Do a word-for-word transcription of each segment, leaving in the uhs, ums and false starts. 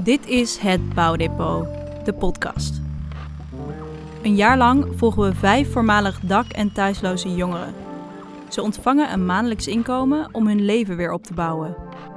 Dit is het Bouwdepot, de podcast. Een jaar lang volgen we vijf voormalig dak- en thuisloze jongeren. Ze ontvangen een maandelijks inkomen om hun leven weer op te bouwen.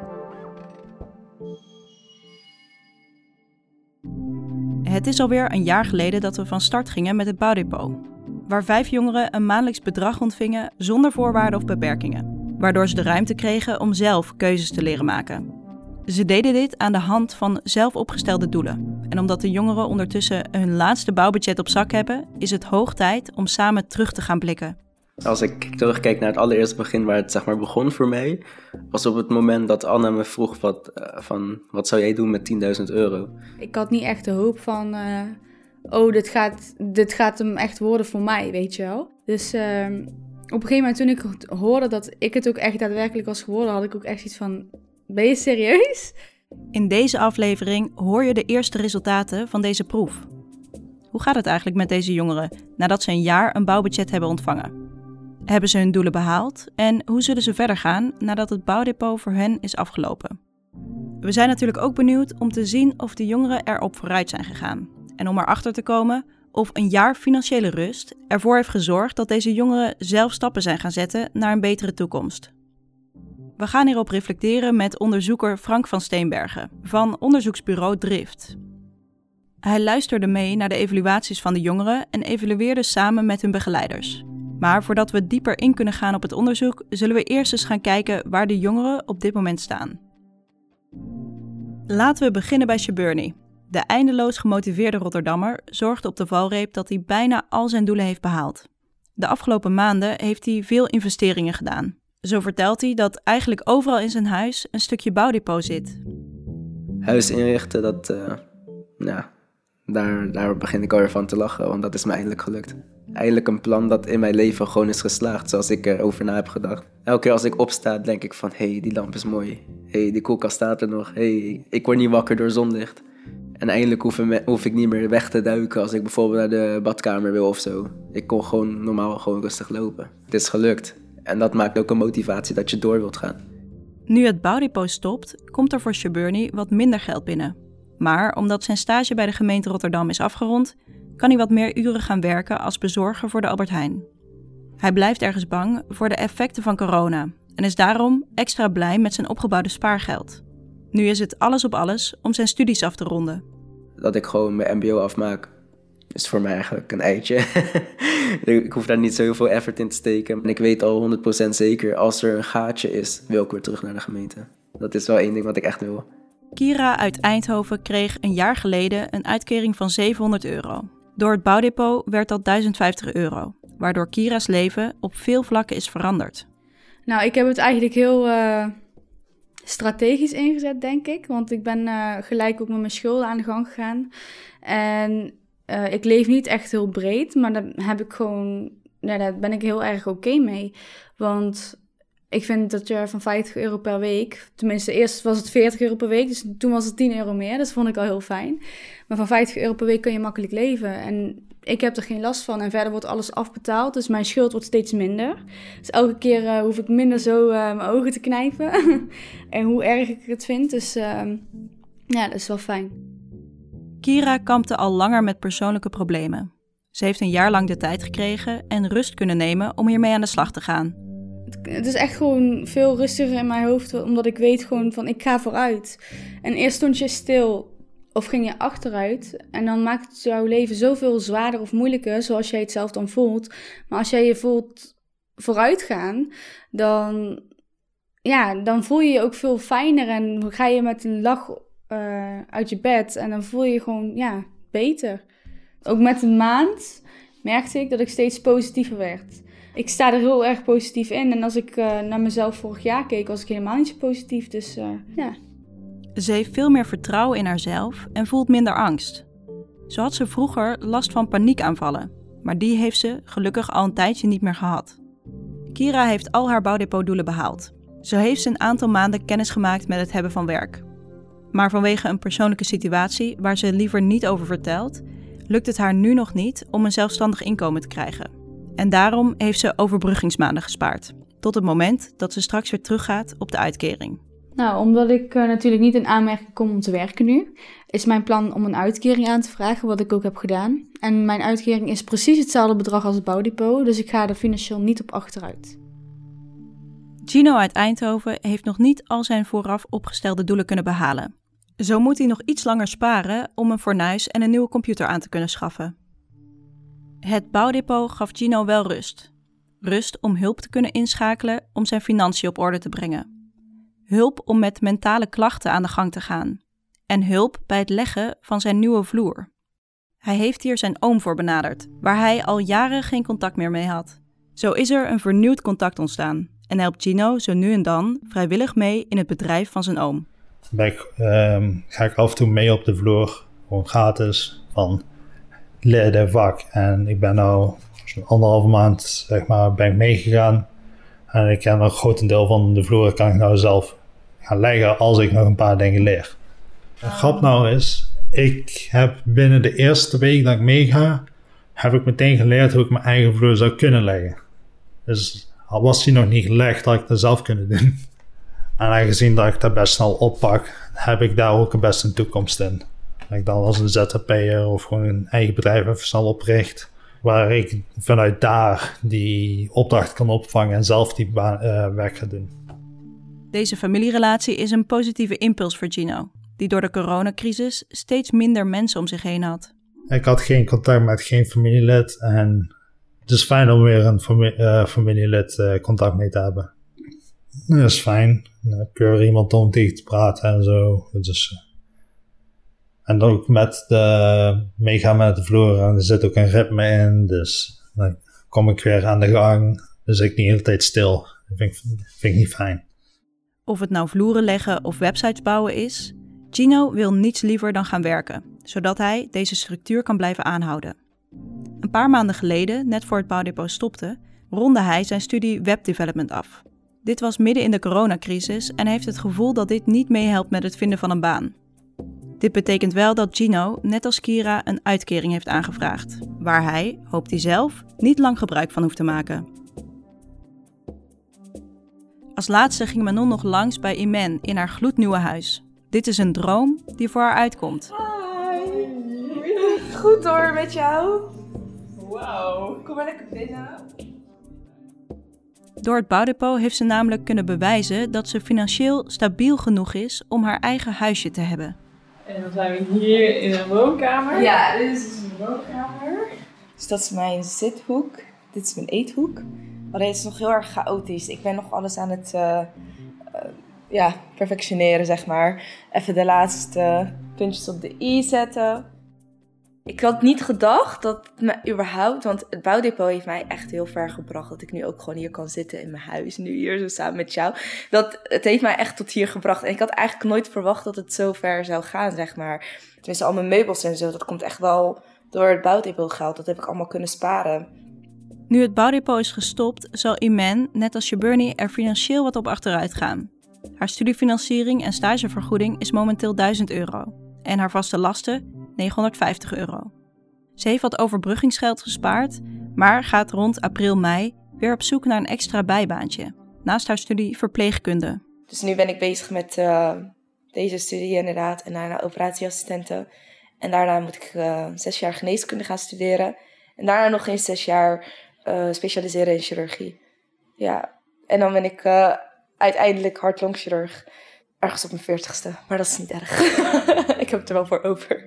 Het is alweer een jaar geleden dat we van start gingen met het Bouwdepot, waar vijf jongeren een maandelijks bedrag ontvingen zonder voorwaarden of beperkingen, waardoor ze de ruimte kregen om zelf keuzes te leren maken. Ze deden dit aan de hand van zelf opgestelde doelen. En omdat de jongeren ondertussen hun laatste bouwbudget op zak hebben, is het hoog tijd om samen terug te gaan blikken. Als ik terugkijk naar het allereerste begin waar het zeg maar begon voor mij, was op het moment dat Anna me vroeg wat, uh, van wat zou jij doen met tienduizend euro? Ik had niet echt de hoop van, uh, oh dit gaat, dit gaat hem echt worden voor mij, weet je wel. Dus uh, op een gegeven moment toen ik hoorde dat ik het ook echt daadwerkelijk was geworden, had ik ook echt iets van, ben je serieus? In deze aflevering hoor je de eerste resultaten van deze proef. Hoe gaat het eigenlijk met deze jongeren nadat ze een jaar een bouwbudget hebben ontvangen? Hebben ze hun doelen behaald en hoe zullen ze verder gaan nadat het bouwdepot voor hen is afgelopen? We zijn natuurlijk ook benieuwd om te zien of de jongeren erop vooruit zijn gegaan. En om erachter te komen of een jaar financiële rust ervoor heeft gezorgd dat deze jongeren zelf stappen zijn gaan zetten naar een betere toekomst. We gaan hierop reflecteren met onderzoeker Frank van Steenbergen van onderzoeksbureau Drift. Hij luisterde mee naar de evaluaties van de jongeren en evalueerde samen met hun begeleiders. Maar voordat we dieper in kunnen gaan op het onderzoek, zullen we eerst eens gaan kijken waar de jongeren op dit moment staan. Laten we beginnen bij Sjoebernie. De eindeloos gemotiveerde Rotterdammer zorgt op de valreep dat hij bijna al zijn doelen heeft behaald. De afgelopen maanden heeft hij veel investeringen gedaan. Zo vertelt hij dat eigenlijk overal in zijn huis een stukje bouwdepot zit. Huis inrichten, dat, uh, nou, daar, daar begin ik alweer van te lachen, want dat is me eindelijk gelukt. Eindelijk een plan dat in mijn leven gewoon is geslaagd, zoals ik erover na heb gedacht. Elke keer als ik opsta, denk ik van, hé, hey, die lamp is mooi. Hé, hey, die koelkast staat er nog. Hé, hey, ik word niet wakker door zonlicht. En eindelijk hoef, me, hoef ik niet meer weg te duiken als ik bijvoorbeeld naar de badkamer wil of zo. Ik kon gewoon normaal gewoon rustig lopen. Het is gelukt. En dat maakt ook een motivatie dat je door wilt gaan. Nu het bouwdepot stopt, komt er voor Sjoebernie wat minder geld binnen. Maar omdat zijn stage bij de gemeente Rotterdam is afgerond, kan hij wat meer uren gaan werken als bezorger voor de Albert Heijn. Hij blijft ergens bang voor de effecten van corona en is daarom extra blij met zijn opgebouwde spaargeld. Nu is het alles op alles om zijn studies af te ronden. Dat ik gewoon mijn mbo afmaak, is voor mij eigenlijk een eitje. Ik hoef daar niet zo heel veel effort in te steken. En ik weet al honderd procent zeker, als er een gaatje is, wil ik weer terug naar de gemeente. Dat is wel één ding wat ik echt wil. Kira uit Eindhoven kreeg een jaar geleden een uitkering van zevenhonderd euro. Door het bouwdepot werd dat duizend vijftig euro, waardoor Kira's leven op veel vlakken is veranderd. Nou, ik heb het eigenlijk heel uh, strategisch ingezet, denk ik. Want ik ben uh, gelijk ook met mijn schulden aan de gang gegaan. En uh, ik leef niet echt heel breed, maar daar heb ik gewoon, ja, daar ben ik heel erg oké mee. Want ik vind dat je van vijftig euro per week, tenminste eerst was het veertig euro per week, dus toen was het tien euro meer. Dat vond ik al heel fijn. Maar van vijftig euro per week kun je makkelijk leven. En ik heb er geen last van. En verder wordt alles afbetaald, dus mijn schuld wordt steeds minder. Dus elke keer uh, hoef ik minder zo uh, mijn ogen te knijpen. En hoe erg ik het vind, dus uh, ja, dat is wel fijn. Kira kampte al langer met persoonlijke problemen. Ze heeft een jaar lang de tijd gekregen en rust kunnen nemen om hiermee aan de slag te gaan. Het is echt gewoon veel rustiger in mijn hoofd, omdat ik weet gewoon van ik ga vooruit. En eerst stond je stil of ging je achteruit en dan maakt het jouw leven zoveel zwaarder of moeilijker, zoals jij het zelf dan voelt. Maar als jij je voelt vooruitgaan, dan, ja, dan voel je je ook veel fijner en ga je met een lach uh, uit je bed en dan voel je je gewoon ja, beter. Ook met een maand merkte ik dat ik steeds positiever werd. Ik sta er heel erg positief in. En als ik uh, naar mezelf vorig jaar keek, was ik helemaal niet zo positief. Dus uh, ja. Ze heeft veel meer vertrouwen in haarzelf en voelt minder angst. Zo had ze vroeger last van paniekaanvallen. Maar die heeft ze gelukkig al een tijdje niet meer gehad. Kira heeft al haar bouwdepotdoelen behaald. Zo heeft ze een aantal maanden kennis gemaakt met het hebben van werk. Maar vanwege een persoonlijke situatie waar ze liever niet over vertelt, lukt het haar nu nog niet om een zelfstandig inkomen te krijgen. En daarom heeft ze overbruggingsmaanden gespaard, tot het moment dat ze straks weer teruggaat op de uitkering. Nou, omdat ik uh, natuurlijk niet in aanmerking kom om te werken nu, is mijn plan om een uitkering aan te vragen, wat ik ook heb gedaan. En mijn uitkering is precies hetzelfde bedrag als het bouwdepot, dus ik ga er financieel niet op achteruit. Gino uit Eindhoven heeft nog niet al zijn vooraf opgestelde doelen kunnen behalen. Zo moet hij nog iets langer sparen om een fornuis en een nieuwe computer aan te kunnen schaffen. Het bouwdepot gaf Gino wel rust. Rust om hulp te kunnen inschakelen om zijn financiën op orde te brengen. Hulp om met mentale klachten aan de gang te gaan. En hulp bij het leggen van zijn nieuwe vloer. Hij heeft hier zijn oom voor benaderd, waar hij al jaren geen contact meer mee had. Zo is er een vernieuwd contact ontstaan en helpt Gino zo nu en dan vrijwillig mee in het bedrijf van zijn oom. Ben ik, um, ga ik af en toe mee op de vloer, gewoon gratis, van leren vak. En ik ben nou zo'n anderhalve maand zeg maar, ben ik meegegaan. En ik ken een grotendeel van de vloer kan ik nou zelf gaan leggen als ik nog een paar dingen leer. De grap nou is, ik heb binnen de eerste week dat ik meega, heb ik meteen geleerd hoe ik mijn eigen vloer zou kunnen leggen. Dus al was die nog niet gelegd, had ik dat zelf kunnen doen. En aangezien dat ik dat best snel oppak, heb ik daar ook best een toekomst in. Dat ik dan als een Z Z P'er of gewoon een eigen bedrijf even snel opricht, waar ik vanuit daar die opdracht kan opvangen en zelf die baan, uh, werk ga doen. Deze familierelatie is een positieve impuls voor Gino, die door de coronacrisis steeds minder mensen om zich heen had. Ik had geen contact met geen familielid en het is fijn om weer een familie, uh, familielid uh, contact mee te hebben. Dat is fijn. Dan heb je weer iemand om tegen te praten en zo. Dus, uh, en ook met de meegaan met de vloer, en er zit ook een ritme in, dus dan kom ik weer aan de gang. Dus ik niet de hele tijd stil. Dat vind ik, vind ik niet fijn. Of het nou vloeren leggen of websites bouwen is, Gino wil niets liever dan gaan werken, zodat hij deze structuur kan blijven aanhouden. Een paar maanden geleden, net voor het bouwdepot stopte, ronde hij zijn studie webdevelopment af. Dit was midden in de coronacrisis en hij heeft het gevoel dat dit niet meehelpt met het vinden van een baan. Dit betekent wel dat Gino, net als Kira, een uitkering heeft aangevraagd, waar hij, hoopt hij zelf, niet lang gebruik van hoeft te maken. Als laatste ging Manon nog langs bij Imen in haar gloednieuwe huis. Dit is een droom die voor haar uitkomt. Hi! Goed hoor, met jou? Wauw, kom maar lekker binnen. Door het bouwdepot heeft ze namelijk kunnen bewijzen dat ze financieel stabiel genoeg is om haar eigen huisje te hebben. En dan zijn we hier in een woonkamer. Ja, dit is dus een woonkamer. Dus dat is mijn zithoek. Dit is mijn eethoek. Maar deze is nog heel erg chaotisch. Ik ben nog alles aan het uh, uh, ja, perfectioneren, zeg maar. Even de laatste puntjes op de i zetten. Ik had niet gedacht dat me überhaupt, want het bouwdepot heeft mij echt heel ver gebracht. Dat ik nu ook gewoon hier kan zitten in mijn huis, nu hier zo samen met jou. Dat, het heeft mij echt tot hier gebracht. En ik had eigenlijk nooit verwacht dat het zo ver zou gaan, zeg maar. Tenminste, al mijn meubels en zo, dat komt echt wel door het bouwdepot geld. Dat heb ik allemaal kunnen sparen. Nu het bouwdepot is gestopt, zal Imen, net als Shuburni, er financieel wat op achteruit gaan. Haar studiefinanciering en stagevergoeding is momenteel duizend euro. En haar vaste lasten negenhonderdvijftig euro. Ze heeft wat overbruggingsgeld gespaard, maar gaat rond april-mei weer op zoek naar een extra bijbaantje, naast haar studie verpleegkunde. Dus nu ben ik bezig met uh, deze studie inderdaad en daarna operatieassistenten. En daarna moet ik uh, zes jaar geneeskunde gaan studeren. En daarna nog eens zes jaar uh, specialiseren in chirurgie. Ja, en dan ben ik uh, uiteindelijk hart-longchirurg. Ergens op mijn veertigste, maar dat is niet erg. Ik heb het er wel voor over.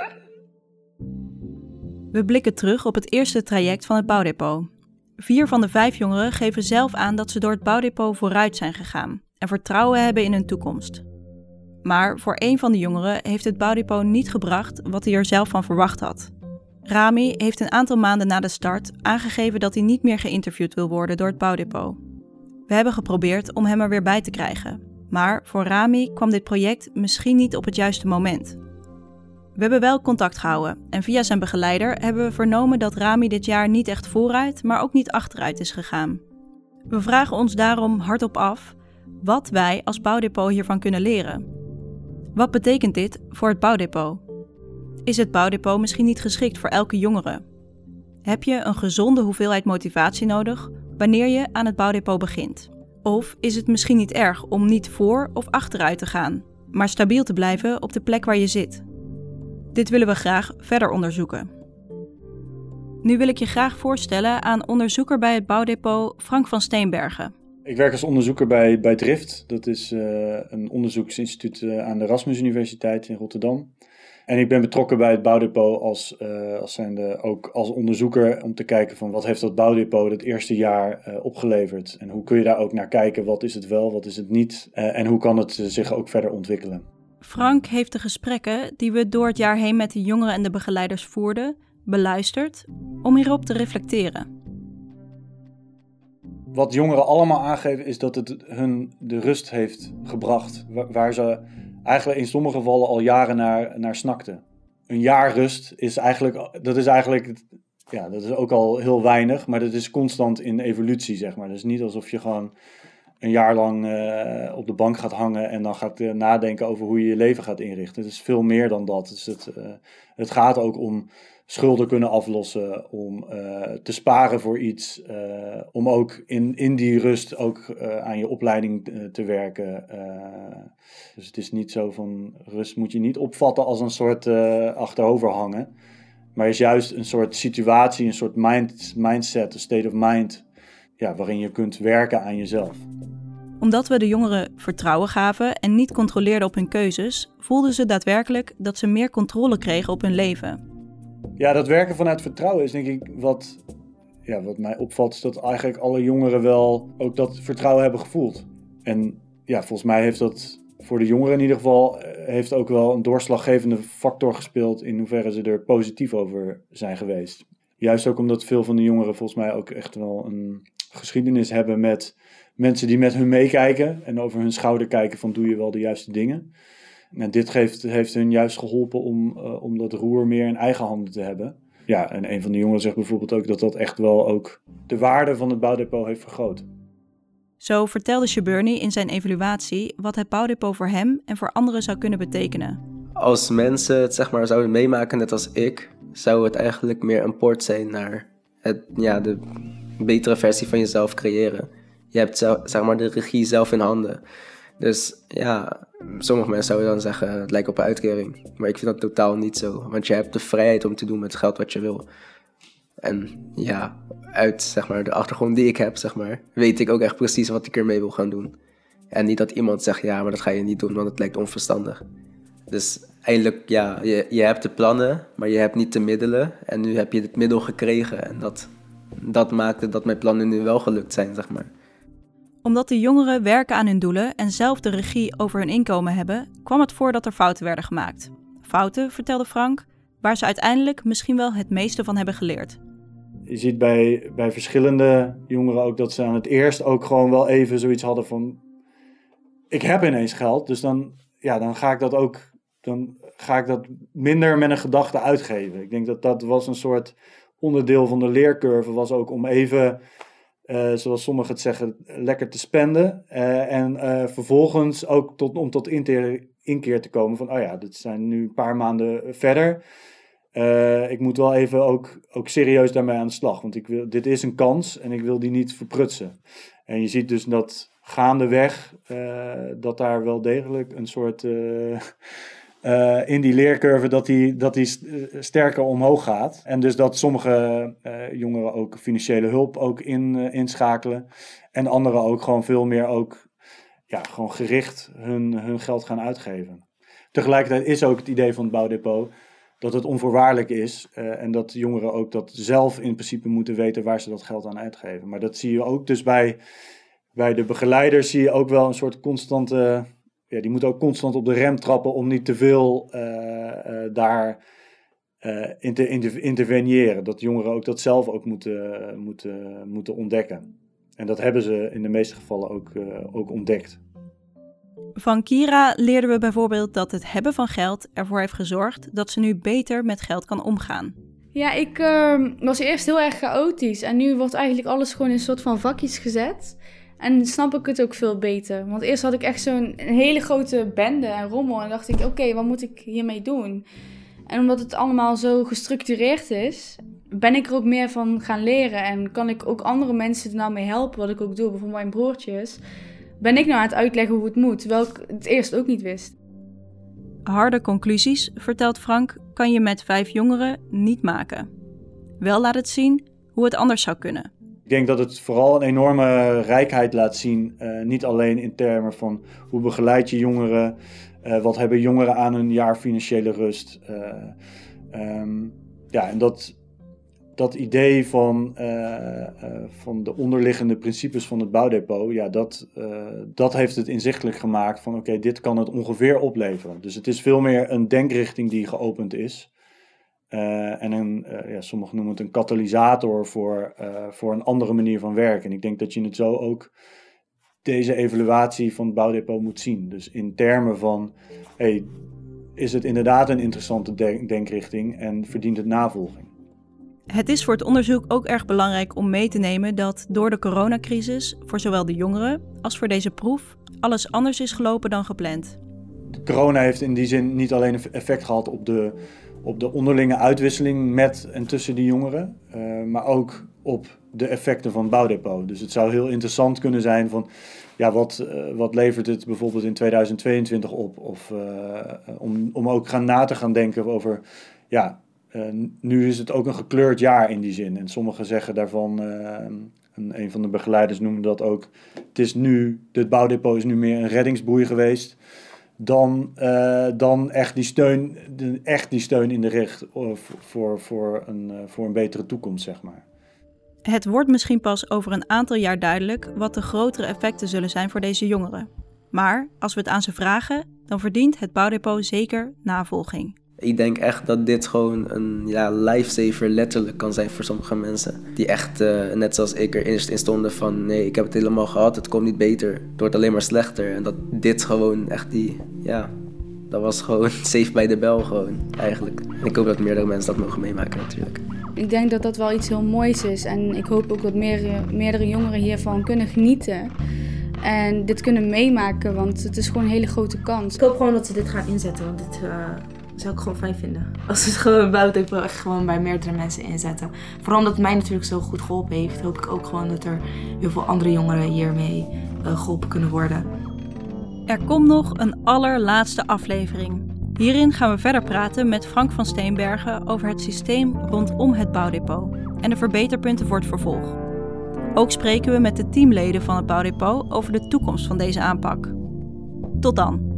We blikken terug op het eerste traject van het bouwdepot. Vier van de vijf jongeren geven zelf aan dat ze door het bouwdepot vooruit zijn gegaan en vertrouwen hebben in hun toekomst. Maar voor één van de jongeren heeft het bouwdepot niet gebracht wat hij er zelf van verwacht had. Rami heeft een aantal maanden na de start aangegeven dat hij niet meer geïnterviewd wil worden door het bouwdepot. We hebben geprobeerd om hem er weer bij te krijgen. Maar voor Rami kwam dit project misschien niet op het juiste moment. We hebben wel contact gehouden en via zijn begeleider hebben we vernomen dat Rami dit jaar niet echt vooruit, maar ook niet achteruit is gegaan. We vragen ons daarom hardop af wat wij als bouwdepot hiervan kunnen leren. Wat betekent dit voor het bouwdepot? Is het bouwdepot misschien niet geschikt voor elke jongere? Heb je een gezonde hoeveelheid motivatie nodig wanneer je aan het bouwdepot begint? Of is het misschien niet erg om niet voor of achteruit te gaan, maar stabiel te blijven op de plek waar je zit? Dit willen we graag verder onderzoeken. Nu wil ik je graag voorstellen aan onderzoeker bij het bouwdepot Frank van Steenbergen. Ik werk als onderzoeker bij, bij Drift. Dat is uh, een onderzoeksinstituut uh, aan de Erasmus Universiteit in Rotterdam. En ik ben betrokken bij het bouwdepot als, uh, als, zijnde ook als onderzoeker om te kijken van wat heeft dat bouwdepot het eerste jaar uh, opgeleverd. En hoe kun je daar ook naar kijken, wat is het wel, wat is het niet uh, en hoe kan het uh, zich ook verder ontwikkelen. Frank heeft de gesprekken die we door het jaar heen met de jongeren en de begeleiders voerden, beluisterd om hierop te reflecteren. Wat jongeren allemaal aangeven is dat het hun de rust heeft gebracht, waar, waar ze eigenlijk in sommige gevallen al jaren naar, naar snakten. Een jaar rust is eigenlijk, dat is eigenlijk, ja, dat is ook al heel weinig, maar dat is constant in evolutie, zeg maar. Dus niet alsof je gewoon een jaar lang uh, op de bank gaat hangen en dan gaat uh, nadenken over hoe je je leven gaat inrichten. Het is veel meer dan dat. Dus het, uh, het gaat ook om schulden kunnen aflossen, om uh, te sparen voor iets, uh, om ook in, in die rust ook uh, aan je opleiding uh, te werken. Uh, dus het is niet zo van, rust moet je niet opvatten als een soort uh, achteroverhangen, maar is juist een soort situatie, een soort mind, mindset, een state of mind, ja, waarin je kunt werken aan jezelf. Omdat we de jongeren vertrouwen gaven en niet controleerden op hun keuzes, voelden ze daadwerkelijk dat ze meer controle kregen op hun leven. Ja, dat werken vanuit vertrouwen is denk ik wat, ja, wat mij opvalt, is dat eigenlijk alle jongeren wel ook dat vertrouwen hebben gevoeld. En ja, volgens mij heeft dat voor de jongeren in ieder geval heeft ook wel een doorslaggevende factor gespeeld in hoeverre ze er positief over zijn geweest. Juist ook omdat veel van de jongeren volgens mij ook echt wel een geschiedenis hebben met mensen die met hun meekijken en over hun schouder kijken van doe je wel de juiste dingen. En dit geeft, heeft hun juist geholpen om, uh, om dat roer meer in eigen handen te hebben. Ja, en een van de jongeren zegt bijvoorbeeld ook dat dat echt wel ook de waarde van het bouwdepot heeft vergroot. Zo vertelde Shaburny in zijn evaluatie wat het bouwdepot voor hem en voor anderen zou kunnen betekenen. Als mensen het zeg maar zouden meemaken, net als ik, zou het eigenlijk meer een poort zijn naar het, ja, de betere versie van jezelf creëren. Je hebt zeg maar de regie zelf in handen. Dus ja, sommige mensen zouden dan zeggen, het lijkt op een uitkering. Maar ik vind dat totaal niet zo. Want je hebt de vrijheid om te doen met het geld wat je wil. En ja, uit zeg maar, de achtergrond die ik heb, zeg maar, weet ik ook echt precies wat ik ermee wil gaan doen. En niet dat iemand zegt, ja, maar dat ga je niet doen, want het lijkt onverstandig. Dus eigenlijk, ja, je, je hebt de plannen, maar je hebt niet de middelen. En nu heb je het middel gekregen. En dat, dat maakte dat mijn plannen nu wel gelukt zijn, zeg maar. Omdat de jongeren werken aan hun doelen en zelf de regie over hun inkomen hebben, kwam het voor dat er fouten werden gemaakt. Fouten, vertelde Frank, waar ze uiteindelijk misschien wel het meeste van hebben geleerd. Je ziet bij, bij verschillende jongeren ook dat ze aan het eerst ook gewoon wel even zoiets hadden van, ik heb ineens geld, dus dan, ja, dan ga ik dat ook, dan ga ik dat minder met een gedachte uitgeven. Ik denk dat dat was een soort onderdeel van de leercurve, was ook om even, uh, zoals sommigen het zeggen, lekker te spenden. Uh, en uh, vervolgens ook tot, om tot inkeer, inkeer te komen van, oh ja, dit zijn nu een paar maanden verder. Uh, ik moet wel even ook, ook serieus daarmee aan de slag. Want ik wil, dit is een kans en ik wil die niet verprutsen. En je ziet dus dat gaandeweg, uh, dat daar wel degelijk een soort, uh, uh, in die leercurve, dat die, dat die sterker omhoog gaat. En dus dat sommige uh, jongeren ook financiële hulp ook in, uh, inschakelen. En anderen ook gewoon veel meer ook, ja, gewoon gericht hun, hun geld gaan uitgeven. Tegelijkertijd is ook het idee van het bouwdepot dat het onvoorwaardelijk is uh, en dat jongeren ook dat zelf in principe moeten weten waar ze dat geld aan uitgeven. Maar dat zie je ook dus bij, bij de begeleiders, zie je ook wel een soort constante, ja, die moeten ook constant op de rem trappen om niet te veel uh, uh, daar uh, in te inter- interveneren. Dat jongeren ook dat zelf ook moeten, moeten, moeten ontdekken. En dat hebben ze in de meeste gevallen ook, uh, ook ontdekt. Van Kira leerden we bijvoorbeeld dat het hebben van geld ervoor heeft gezorgd dat ze nu beter met geld kan omgaan. Ja, ik uh, was eerst heel erg chaotisch en nu wordt eigenlijk alles gewoon in een soort van vakjes gezet. En snap ik het ook veel beter. Want eerst had ik echt zo'n een hele grote bende en rommel en dacht ik, oké, okay, wat moet ik hiermee doen? En omdat het allemaal zo gestructureerd is, ben ik er ook meer van gaan leren en kan ik ook andere mensen er nou mee helpen, wat ik ook doe, bijvoorbeeld mijn broertjes. Ben ik nou aan het uitleggen hoe het moet, terwijl ik het eerst ook niet wist. Harde conclusies, vertelt Frank, kan je met vijf jongeren niet maken. Wel laat het zien hoe het anders zou kunnen. Ik denk dat het vooral een enorme rijkheid laat zien. Uh, niet alleen in termen van hoe begeleid je jongeren. Uh, wat hebben jongeren aan een jaar financiële rust. Uh, um, ja, en dat, dat idee van, uh, uh, van de onderliggende principes van het bouwdepot. Ja, dat, uh, dat heeft het inzichtelijk gemaakt van oké, okay, dit kan het ongeveer opleveren. Dus het is veel meer een denkrichting die geopend is. Uh, en een, uh, ja, sommigen noemen het een katalysator voor, uh, voor een andere manier van werken. En ik denk dat je het zo ook deze evaluatie van het bouwdepot moet zien. Dus in termen van, hey, is het inderdaad een interessante denk- denkrichting en verdient het navolging? Het is voor het onderzoek ook erg belangrijk om mee te nemen dat door de coronacrisis voor zowel de jongeren als voor deze proef alles anders is gelopen dan gepland. Corona heeft in die zin niet alleen een effect gehad op de op de onderlinge uitwisseling met en tussen die jongeren, uh, maar ook op de effecten van het bouwdepot. Dus het zou heel interessant kunnen zijn van, ja, wat, uh, wat levert het bijvoorbeeld in tweeduizend tweeëntwintig op? Of uh, om, om ook gaan na te gaan denken over, ja, uh, nu is het ook een gekleurd jaar in die zin. En sommigen zeggen daarvan, uh, een, een van de begeleiders noemde dat ook, het is nu, het bouwdepot is nu meer een reddingsboei geweest. Dan, uh, dan echt, die steun, de, echt die steun in de rug voor, voor, een, uh, voor een betere toekomst, zeg maar. Het wordt misschien pas over een aantal jaar duidelijk wat de grotere effecten zullen zijn voor deze jongeren. Maar als we het aan ze vragen, dan verdient het bouwdepot zeker navolging. Ik denk echt dat dit gewoon een ja, lifesaver letterlijk kan zijn voor sommige mensen. Die echt, uh, net zoals ik, er eerst in stonden van nee, ik heb het helemaal gehad, het komt niet beter. Het wordt alleen maar slechter. En dat dit gewoon echt die, ja, dat was gewoon safe bij de bel gewoon eigenlijk. En ik hoop dat meerdere mensen dat mogen meemaken natuurlijk. Ik denk dat dat wel iets heel moois is en ik hoop ook dat meerdere, meerdere jongeren hiervan kunnen genieten. En dit kunnen meemaken, want het is gewoon een hele grote kans. Ik hoop gewoon dat ze dit gaan inzetten, want dit uh, zou ik gewoon fijn vinden. Als ze het gewoon bouwdepot echt gewoon bij meerdere mensen inzetten. Vooral omdat het mij natuurlijk zo goed geholpen heeft, hoop ik ook gewoon dat er heel veel andere jongeren hiermee uh, geholpen kunnen worden. Er komt nog een allerlaatste aflevering. Hierin gaan we verder praten met Frank van Steenbergen over het systeem rondom het bouwdepot en de verbeterpunten voor het vervolg. Ook spreken we met de teamleden van het bouwdepot over de toekomst van deze aanpak. Tot dan!